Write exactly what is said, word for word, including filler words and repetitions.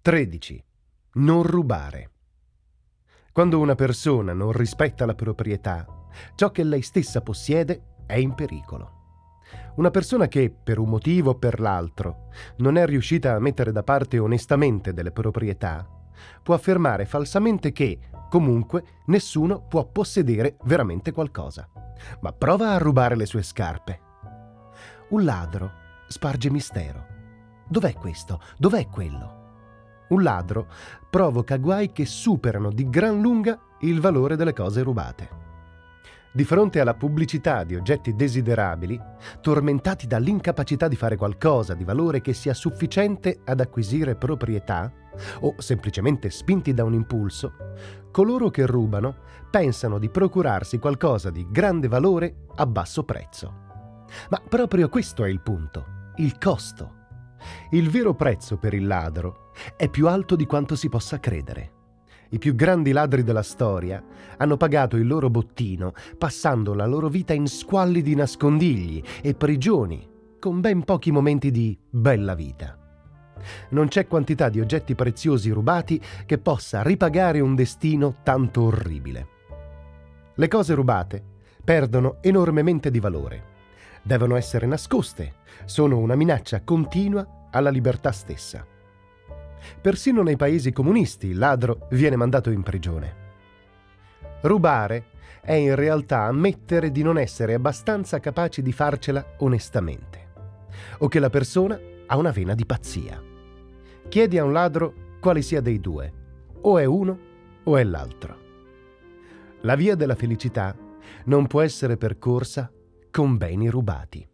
tredici. Non rubare. Quando una persona non rispetta la proprietà, ciò che lei stessa possiede è in pericolo. Una persona che, per un motivo o per l'altro, non è riuscita a mettere da parte onestamente delle proprietà, può affermare falsamente che, comunque, nessuno può possedere veramente qualcosa. Ma prova a rubare le sue scarpe. Un ladro sparge mistero. Dov'è questo? Dov'è quello? Un ladro provoca guai che superano di gran lunga il valore delle cose rubate. Di fronte alla pubblicità di oggetti desiderabili, tormentati dall'incapacità di fare qualcosa di valore che sia sufficiente ad acquisire proprietà, o semplicemente spinti da un impulso, coloro che rubano pensano di procurarsi qualcosa di grande valore a basso prezzo. Ma proprio questo è il punto, il costo. Il vero prezzo per il ladro è più alto di quanto si possa credere. I più grandi ladri della storia hanno pagato il loro bottino passando la loro vita in squallidi nascondigli e prigioni, con ben pochi momenti di bella vita. Non c'è quantità di oggetti preziosi rubati che possa ripagare un destino tanto orribile. Le cose rubate perdono enormemente di valore. Devono essere nascoste, sono una minaccia continua alla libertà stessa. Persino nei paesi comunisti il ladro viene mandato in prigione. Rubare è in realtà ammettere di non essere abbastanza capaci di farcela onestamente, o che la persona ha una vena di pazzia. Chiedi a un ladro quale sia dei due, o è uno o è l'altro. La via della felicità non può essere percorsa con beni rubati.